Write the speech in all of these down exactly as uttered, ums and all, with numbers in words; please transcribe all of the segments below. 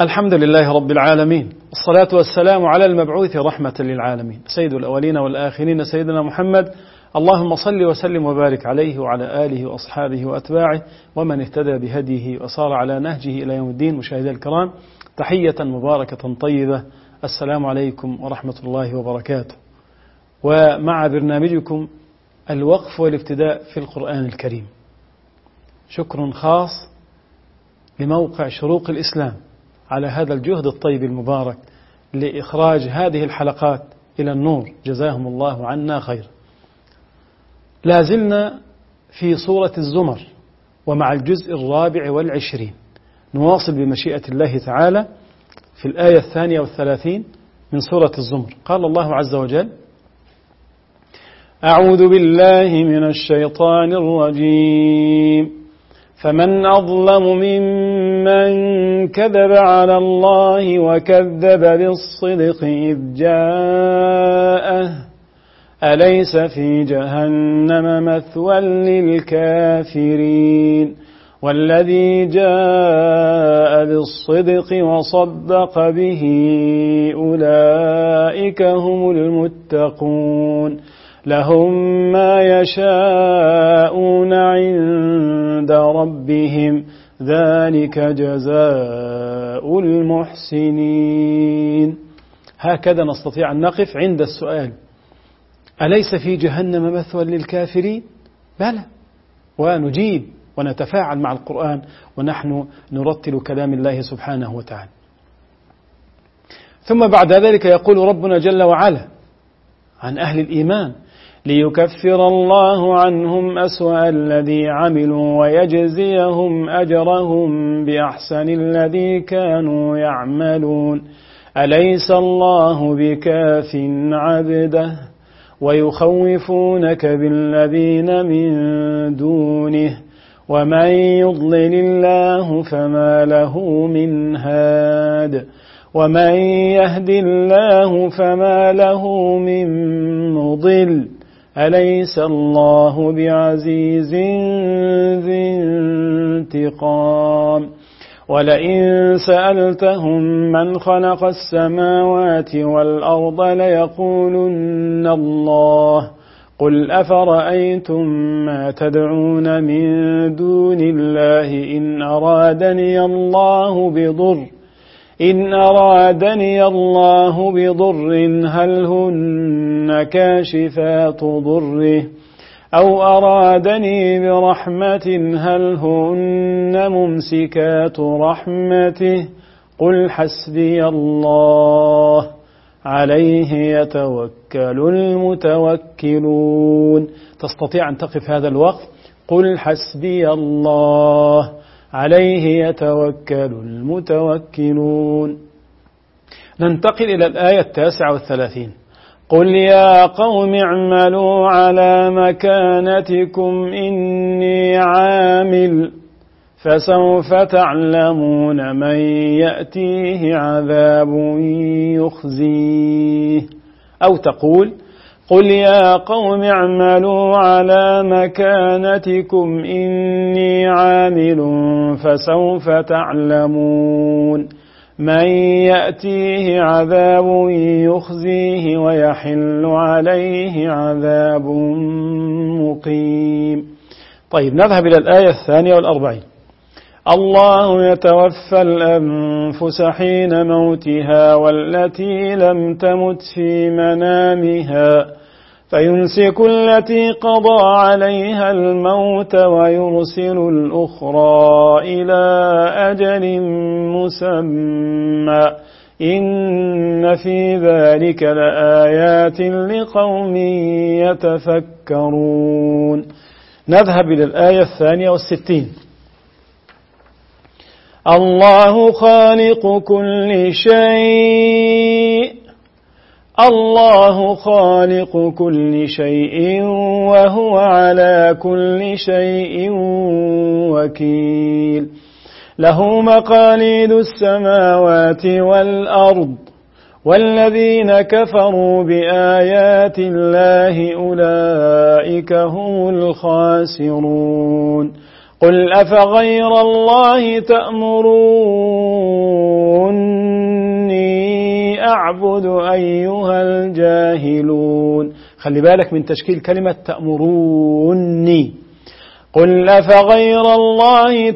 الحمد لله رب العالمين، والصلاة والسلام على المبعوث رحمة للعالمين سيد الأولين والآخرين سيدنا محمد. اللهم صل وسلم وبارك عليه وعلى آله وأصحابه وأتباعه ومن اهتدى بهديه وصار على نهجه إلى يوم الدين. مشاهدي الكرام، تحية مباركة طيبة، السلام عليكم ورحمة الله وبركاته. ومع برنامجكم الوقف والابتداء في القرآن الكريم، شكر خاص لموقع شروق الإسلام على هذا الجهد الطيب المبارك لإخراج هذه الحلقات إلى النور، جزاهم الله عنا خير. لازلنا في سورة الزمر ومع الجزء الرابع والعشرين، نواصل بمشيئة الله تعالى في الآية الثانية والثلاثين من سورة الزمر. قال الله عز وجل: أعوذ بالله من الشيطان الرجيم، فمن أظلم ممن كذب على الله وكذب بالصدق إذ جاءه أليس في جهنم مثوى للكافرين والذي جاء بالصدق وصدق به أولئك هم المتقون لهم ما يشاءون عند ربهم ذلك جزاء المحسنين. هكذا نستطيع أن نقف عند السؤال: أليس في جهنم مثوى للكافرين؟ بلى، ونجيب ونتفاعل مع القرآن ونحن نرتل كلام الله سبحانه وتعالى. ثم بعد ذلك يقول ربنا جل وعلا عن أهل الإيمان: ليكفر الله عنهم أسوأ الذي عملوا ويجزيهم أجرهم بأحسن الذي كانوا يعملون أليس الله بكاف عبده ويخوفونك بالذين من دونه ومن يضلل الله فما له من هاد ومن يهد الله فما له من مضل أليس الله بعزيز ذي انتقام ولئن سألتهم من خلق السماوات والأرض ليقولن الله قل أفرأيتم ما تدعون من دون الله إن أرادني الله بضر إن أرادني الله بضر هل هن كاشفات ضره أو أرادني برحمة هل هن ممسكات رحمته قل حسبي الله عليه يتوكل المتوكلون. تستطيع أن تقف هذا الوقف: قل حسبي الله عليه يتوكل المتوكلون. ننتقل إلى الآية التاسعة والثلاثين: قل يا قوم اعملوا على مكانتكم إني عامل فسوف تعلمون من يأتيه عذاب يخزيه. أو تقول: قل يا قوم اعملوا على مكانتكم إني عامل فسوف تعلمون من يأتيه عذاب يخزيه ويحل عليه عذاب مقيم. طيب، نذهب إلى الآية الثانية والأربعين: الله يتوفى الأنفس حين موتها والتي لم تمت في منامها فيمسك التي قضى عليها الموت ويرسل الأخرى إلى أجل مسمى إن في ذلك لآيات لقوم يتفكرون. نذهب إلى الآية الثانية والستين: الله خالق كل شيء الله خالق كل شيء وهو على كل شيء وكيل له مقاليد السماوات والأرض والذين كفروا بآيات الله أولئك هم الخاسرون قل أفغير الله تأمروني أعبد أيها الجاهلون. خلي بالك من تشكيل كلمة تأمروني. قل أفغير الله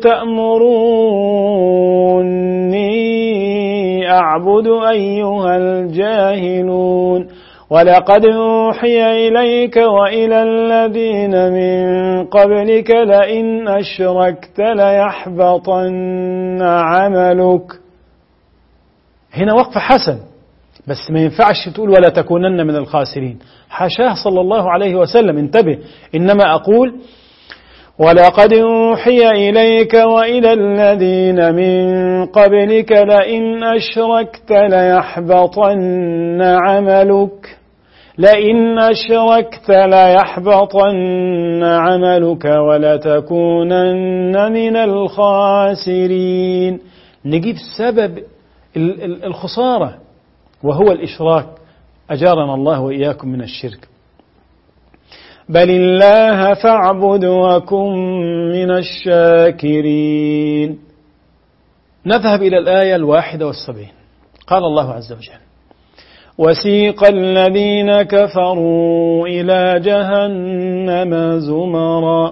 تأمروني أعبد أيها الجاهلون. ولقد أوحي إليك وإلى الذين من قبلك لئن أشركت ليحبطن عملك. هنا وقف حسن، بس ما ينفعش تقول ولا تكونن من الخاسرين، حاشاه صلى الله عليه وسلم. انتبه، إنما أقول ولقد أوحي إليك وإلى الذين من قبلك لئن أشركت ليحبطن عملك لئن أشركت ليحبطن عملك ولتكونن من الخاسرين. نجيب سبب الخسارة وهو الإشراك، أجارنا الله وإياكم من الشرك. بل الله فاعبد وكن من الشاكرين. نذهب إلى الآية الواحدة والسبعين. قال الله عز وجل: وسيق الذين كفروا إلى جهنم زمرا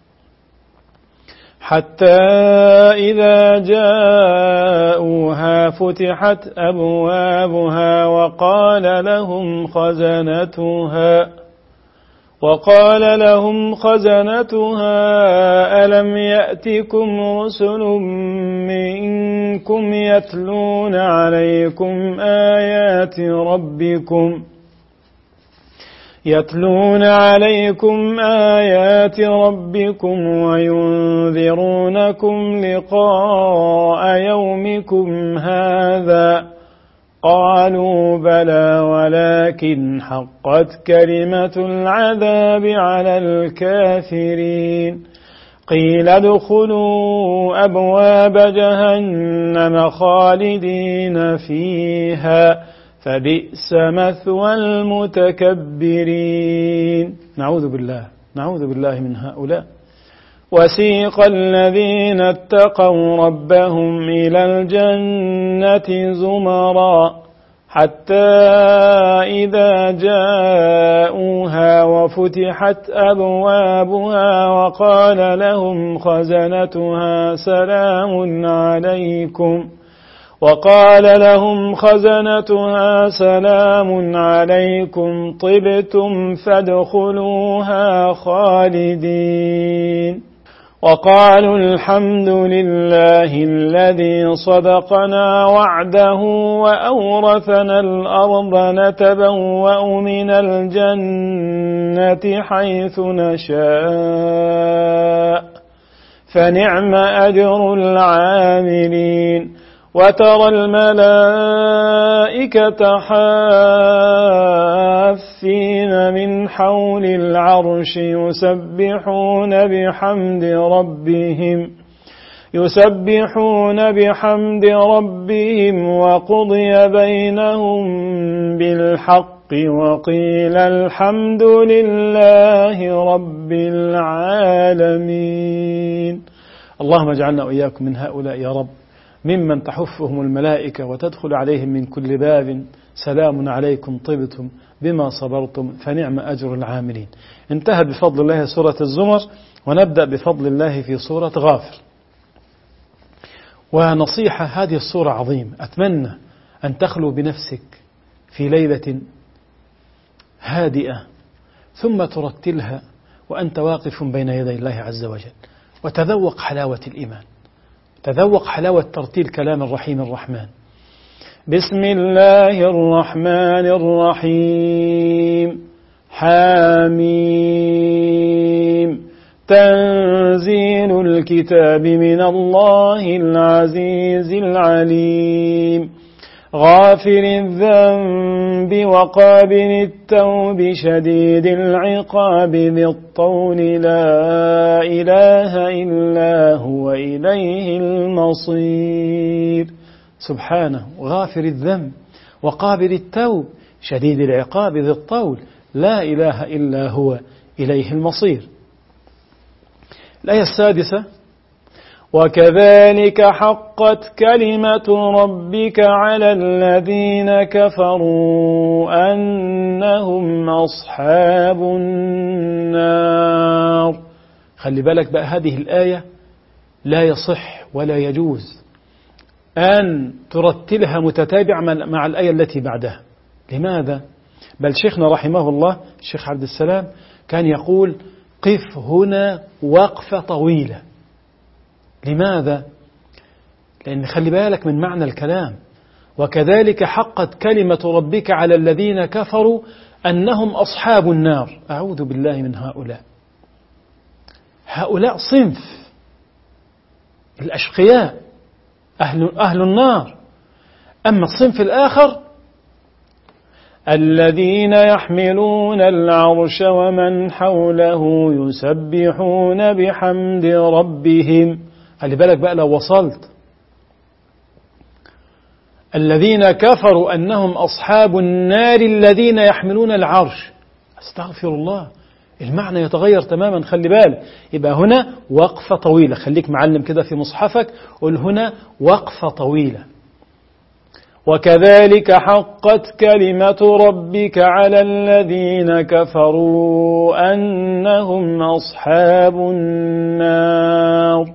حتى إذا جاءوها فتحت أبوابها وقال لهم خزنتها وقال لهم خزنتها ألم يأتكم رسل منكم يتلون عليكم آيات ربكم يتلون عليكم آيات ربكم وينذرونكم لقاء يومكم هذا؟ قالوا بلى ولكن حقت كلمة العذاب على الكافرين. قيل ادخلوا أبواب جهنم خالدين فيها فبئس مثوى المتكبرين. نعوذ بالله نعوذ بالله من هؤلاء. وسيق الذين اتقوا ربهم إلى الجنة زمرا حتى إذا جاءوها وفتحت أبوابها وقال لهم خزنتها سلام عليكم وقال لهم خزنتها سلام عليكم طبتم فادخلوها خالدين. وقالوا الحمد لله الذي صدقنا وعده وأورثنا الأرض نتبوأ من الجنة حيث نشاء فنعم أجر العاملين. وترى الملائكة حافين من حول العرش يسبحون بحمد ربهم يسبحون بحمد ربهم وقضي بينهم بالحق وقيل الحمد لله رب العالمين. اللهم اجعلنا وإياكم من هؤلاء يا رب، ممن تحفهم الملائكة وتدخل عليهم من كل باب سلام عليكم طبتم بما صبرتم فنعم أجر العاملين. انتهت بفضل الله سورة الزمر، ونبدأ بفضل الله في سورة غافر. ونصيحة، هذه السورة عظيمة، أتمنى أن تخلو بنفسك في ليلة هادئة ثم ترتلها وأنت واقف بين يدي الله عز وجل، وتذوق حلاوة الإيمان، تذوق حلاوة ترتيل كلام الرحيم الرحمن. بسم الله الرحمن الرحيم. حاميم. تنزيل الكتاب من الله العزيز العليم. غافر الذنب وقابل التوب شديد العقاب ذي الطول لا إله إلا هو إليه المصير. سبحانه، غافر الذنب وقابل التوب شديد العقاب ذي الطول لا إله إلا هو إليه المصير. الآية السادسة: وكذلك حقت كلمة ربك على الذين كفروا أنهم أصحاب النار. خلي بالك بقى، هذه الآية لا يصح ولا يجوز أن ترتلها متتابعة مع الآية التي بعدها. لماذا؟ بل شيخنا رحمه الله الشيخ عبد السلام كان يقول: قف هنا وقفة طويلة. لماذا؟ لأن خلي بالك من معنى الكلام. وكذلك حقت كلمة ربك على الذين كفروا أنهم أصحاب النار. أعوذ بالله من هؤلاء. هؤلاء صنف الأشقياء، أهل, أهل النار. أما الصنف الآخر الذين يحملون العرش ومن حوله يسبحون بحمد ربهم. خلي بالك بقى لو وصلت الذين كفروا أنهم أصحاب النار الذين يحملون العرش، استغفر الله، المعنى يتغير تماما. خلي بالك، يبقى هنا وقفة طويلة. خليك معلم كده في مصحفك، قل هنا وقفة طويلة. وكذلك حقت كلمة ربك على الذين كفروا أنهم أصحاب النار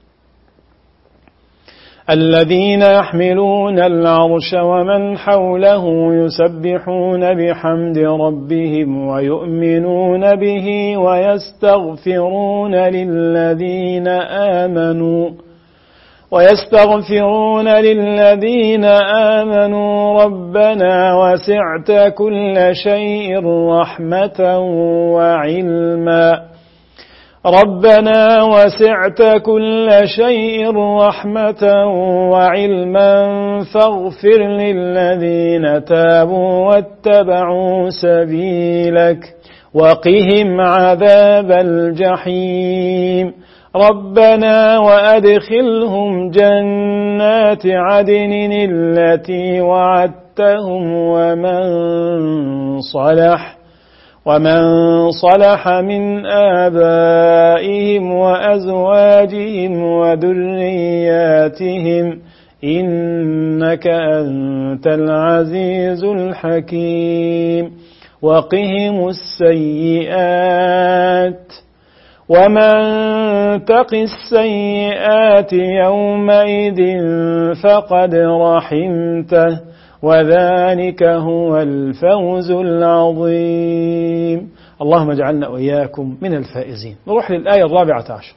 الذين يحملون العرش ومن حوله يسبحون بحمد ربهم ويؤمنون به ويستغفرون للذين آمنوا ويستغفرون للذين آمنوا ربنا وسعت كل شيء رحمة وعلما ربنا وسعت كل شيء رحمة وعلما فاغفر للذين تابوا واتبعوا سبيلك وقهم عذاب الجحيم ربنا وأدخلهم جنات عدن التي وعدتهم ومن صلح ومن صلح من آبائهم وأزواجهم وذرياتهم إنك أنت العزيز الحكيم وقهم السيئات ومن تق السيئات يومئذ فقد رحمته وذلك هو الفوز العظيم. اللهم اجعلنا وإياكم من الفائزين. نروح للآية الرابعة عشر: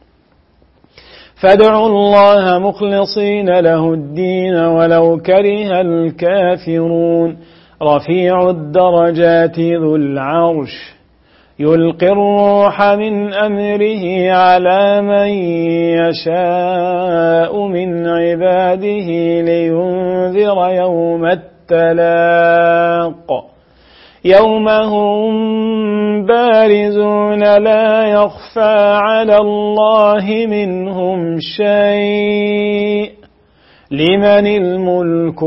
فادعوا الله مخلصين له الدين ولو كره الكافرون رفيع الدرجات ذو العرش يلقي الروح من أمره على من يشاء من عباده لينذر يوم التلاق يوم هم بارزون لا يخفى على الله منهم شيء لمن الملك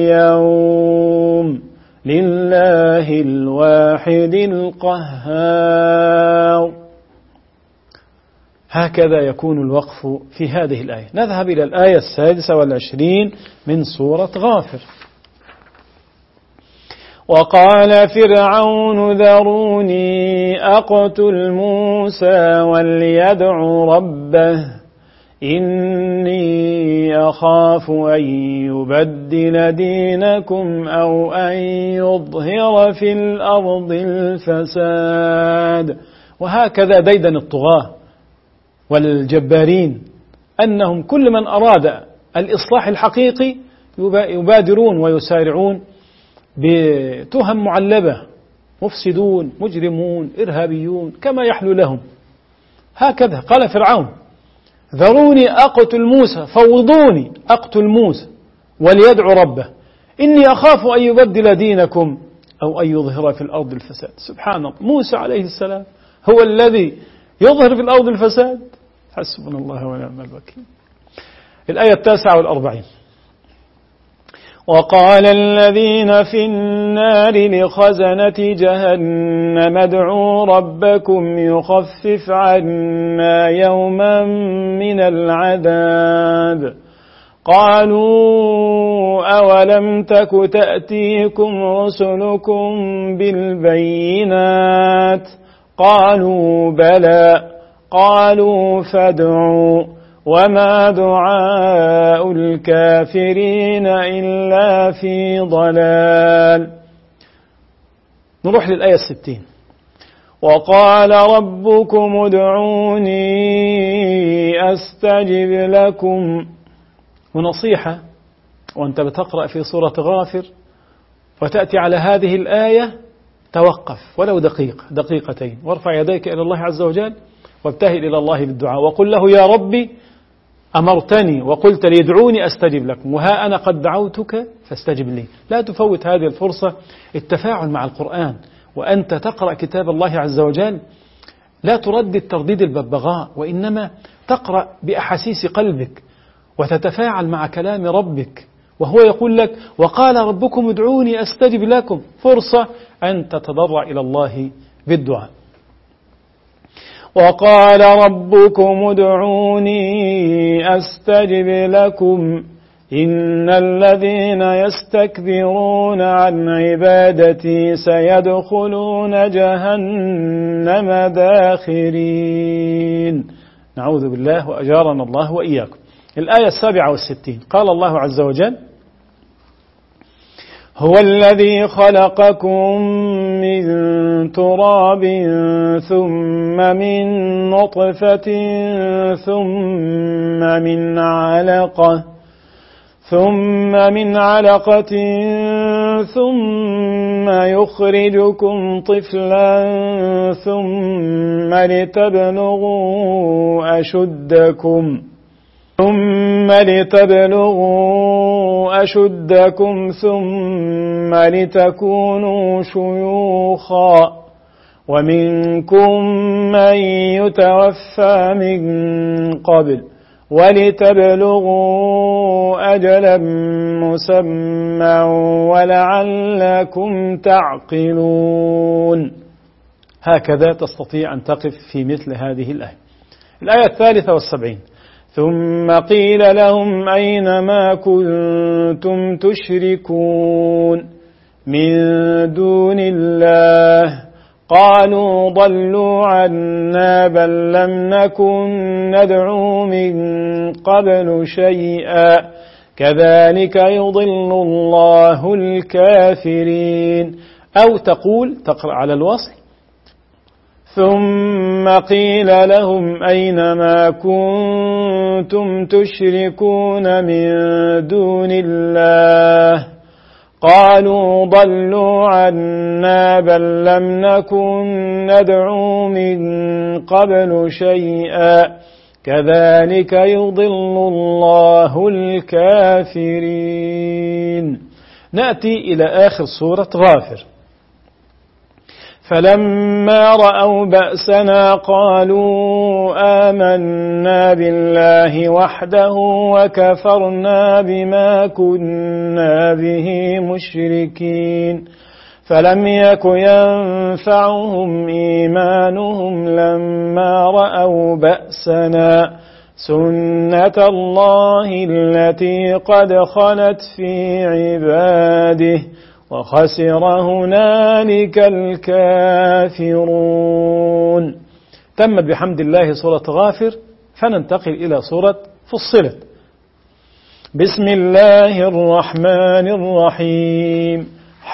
اليوم لله الواحد القهار. هكذا يكون الوقف في هذه الآية. نذهب إلى الآية السادسة والعشرين من سورة غافر. وقال فرعون ذروني أقتل موسى وليدع ربه إني أخاف أن يبدل دينكم أو أن يظهر في الأرض الفساد. وهكذا ديدن الطغاة والجبارين أنهم كل من أراد الإصلاح الحقيقي يبادرون ويسارعون بتهم معلبة: مفسدون، مجرمون، إرهابيون، كما يحلو لهم. هكذا قال فرعون: ذروني أقتل موسى، فوضوني أقتل موسى وليدعو ربه إني أخاف أن يبدل دينكم أو أن يظهر في الأرض الفساد. سبحان الله، موسى عليه السلام هو الذي يظهر في الأرض الفساد. حسبنا الله ونعم الوكيل. الآية التاسعة والأربعين: وقال الذين في النار لخزنة جهنم ادعوا ربكم يخفف عنا يوما من العذاب قالوا أولم تك تأتيكم رسلكم بالبينات قالوا بلى قالوا فادعوا وما دعاء الكافرين إلا في ضلال. نروح للآية الستين. وقال ربكم ادعوني أستجب لكم. ونصيحة وأنت بتقرأ في سورة غافر وتأتي على هذه الآية توقف ولو دقيقة دقيقتين وارفع يديك إلى الله عز وجل وابتهل إلى الله بالدعاء وقل له يا ربي أمرتني وقلت لي ادعوني أستجب لكم وها أنا قد دعوتك فاستجب لي. لا تفوت هذه الفرصة. التفاعل مع القرآن وأنت تقرأ كتاب الله عز وجل لا تردد ترديد الببغاء وإنما تقرأ بأحاسيس قلبك وتتفاعل مع كلام ربك وهو يقول لك وقال ربكم ادعوني أستجب لكم. فرصة أن تتضرع إلى الله بالدعاء. وقال ربكم ادعوني أستجب لكم إن الذين يستكبرون عن عبادتي سيدخلون جهنم داخرين. نعوذ بالله وأجارنا الله وإياكم. الآية السابعة والستين قال الله عز وجل هو الذي خلقكم من تراب ثم من نطفة ثم من علقة ثم من علقة ثم يخرجكم طفلا ثم لتبلغوا أشدكم ثم لتبلغوا أشدكم ثم لتكونوا شيوخا ومنكم من يتوفى من قبل ولتبلغوا أجلا مسمى ولعلكم تعقلون. هكذا تستطيع أن تقف في مثل هذه الآية. الآية الثالثة والسبعين ثم قيل لهم أين ما كنتم تشركون من دون الله قالوا ضلوا عنا بل لم نكن ندعو من قبل شيئا كذلك يضل الله الكافرين. أو تقول تقرأ على الوصل ثم قيل لهم أين ما كنتم تشركون من دون الله قالوا ضلوا عنا بل لم نكن ندعو من قبل شيئا كذلك يضل الله الكافرين. نأتي إلى آخر سورة غافر. فلما رأوا بأسنا قالوا آمنا بالله وحده وكفرنا بما كنا به مشركين فلم يك ينفعهم إيمانهم لما رأوا بأسنا سنة الله التي قد خلت في عباده وخسر هنالك الكافرون. تمت بحمد الله سورة غافر فننتقل إلى سورة فصلت. بسم الله الرحمن الرحيم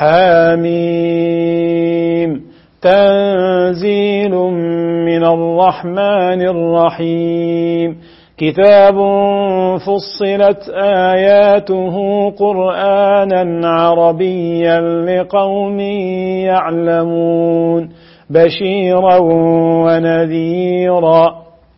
حاميم تنزيل من الرحمن الرحيم كتاب فصلت آياته قرآنا عربيا لقوم يعلمون بشيرا ونذيرا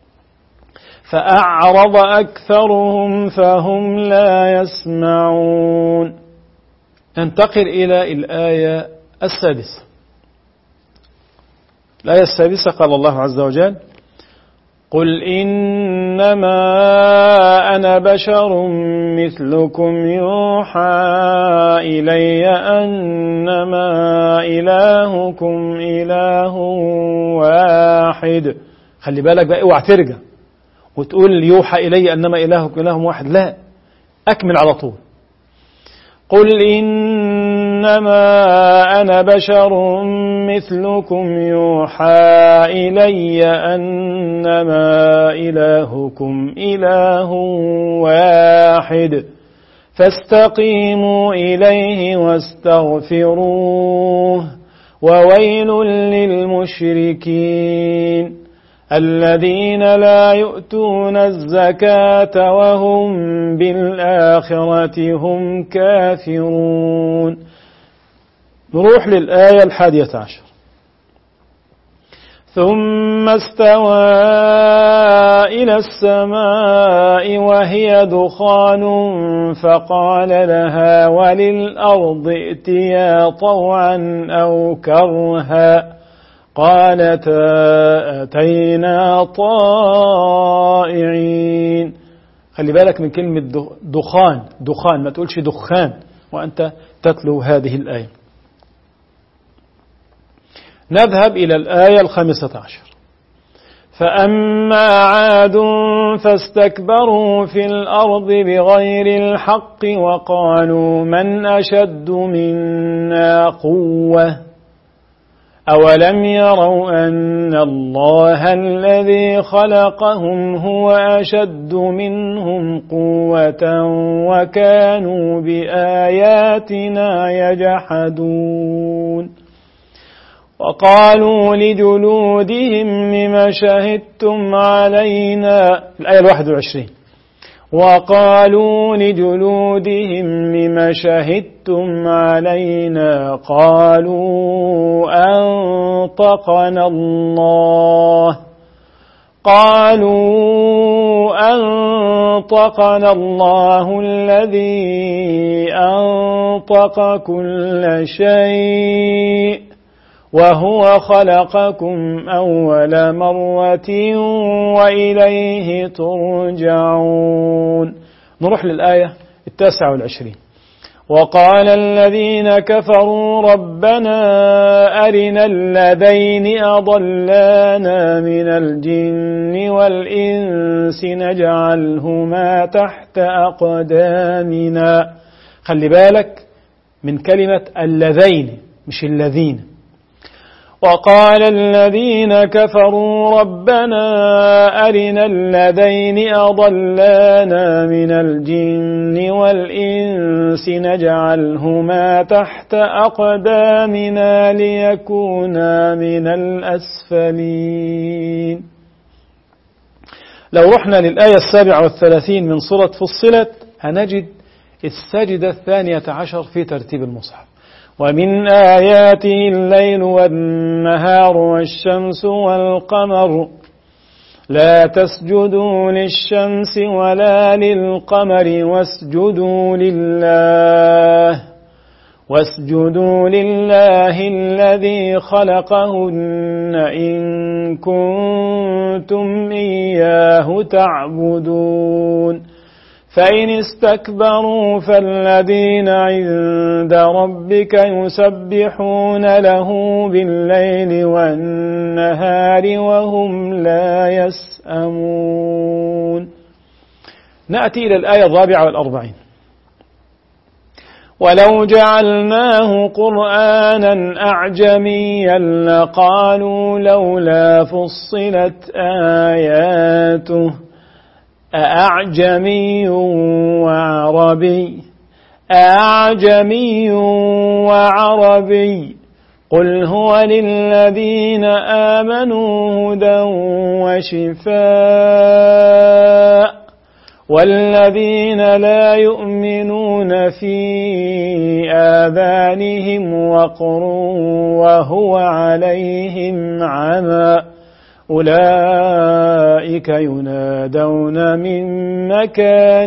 فأعرض أكثرهم فهم لا يسمعون. ننتقل إلى الآية السادسة. الآية السادسة قال الله عز وجل قل إنما أنا بشر مثلكم يوحى إلي أنما إلهكم إله واحد. خلي بالك بقى، اوعى ترجع وتقول يوحى إلي أنما إلهكم إله واحد، لا، أكمل على طول. قل إنما أنا بشر مثلكم يوحى إلي أنما إلهكم إله واحد فاستقيموا إليه واستغفروه وويل للمشركين الذين لا يؤتون الزكاة وهم بالآخرة هم كافرون. نروح للآية الحادية عشر. ثم استوى إلى السماء وهي دخان فقال لها وللأرض ائتيا طوعا أو كرها قالتا أتينا طائعين. خلي بالك من كلمة دخان، دخان، ما تقولش دخان وأنت تتلو هذه الآية. نذهب إلى الآية الخامسة عشر. فأما عاد فاستكبروا في الأرض بغير الحق وقالوا من أشد منا قوة أولم يروا أن الله الذي خلقهم هو أشد منهم قوة وكانوا بآياتنا يجحدون. وقالوا لجلودهم لم شهدتم علينا، الآية الواحد والعشرين. وقالوا لجلودهم لم شهدتم علينا قالوا أنطقنا الله قالوا أنطقنا الله الذي أنطق كل شيء وهو خلقكم أول مرة وإليه ترجعون. نروح للآية التاسعة والعشرين. وقال الذين كفروا ربنا أرنا الذين أضلانا من الجن والإنس نجعلهما تحت أقدامنا. خلي بالك من كلمة اللذين مش الذين. وقال الذين كفروا ربنا أرنا الذين أضلانا من الجن والإنس نجعلهما تحت أقدامنا ليكونا من الأسفلين. لو رحنا للآية السابعة والثلاثين من سورة فصلت هنجد السجدة الثانية عشر في ترتيب المصحف. ومن آياته الليل والنهار والشمس والقمر لا تسجدوا للشمس ولا للقمر واسجدوا لله واسجدوا لله الذي خلقهن إن كنتم إياه تعبدون. فإن استكبروا فالذين عند ربك يسبحون له بالليل والنهار وهم لا يسأمون. نأتي إلى الآية الرابعة والأربعين. ولو جعلناه قرآنا أعجميا لقالوا لولا فصلت آياته أأعجمي وعربي أعجمي وعربي قل هو للذين آمنوا هدى وشفاء والذين لا يؤمنون في آذانهم وقر وهو عليهم عمى أولئك ينادون من مكان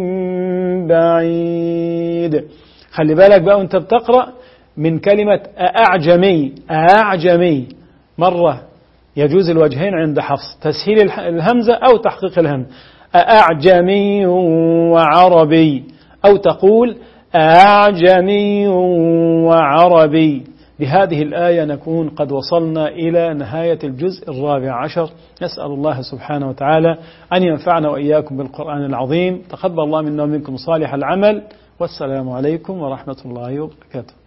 بعيد. خلي بالك بقى وانت بتقرأ من كلمة أعجمي. أعجمي مرة يجوز الوجهين عند حفص، تسهيل الهمزة أو تحقيق الهمزة، أعجمي وعربي، أو تقول أعجمي وعربي. بهذه الآية نكون قد وصلنا إلى نهاية الجزء الرابع عشر. نسأل الله سبحانه وتعالى أن ينفعنا وإياكم بالقرآن العظيم. تقبل الله منا ومنكم صالح العمل، والسلام عليكم ورحمة الله وبركاته.